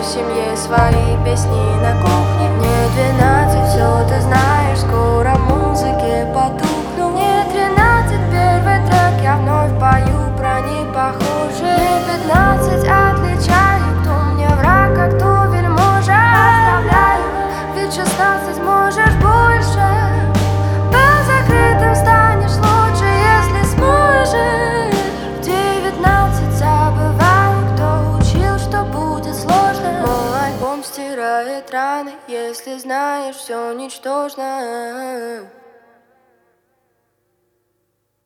семье свои песни на кухне. Мне 12, все ты знаешь, скоро музыке потухну. Мне 13, первый трек, я вновь пою про непохожие. Мне 15, отличаю, кто мне враг, а кто вельможа. Оставляю, ведь 16 можешь больше. По закрытым станешь лучше, если сможешь. В 19 забываю, кто учил, что будет сложно. Мой альбом стирает раны, если знаешь, все ничтожно.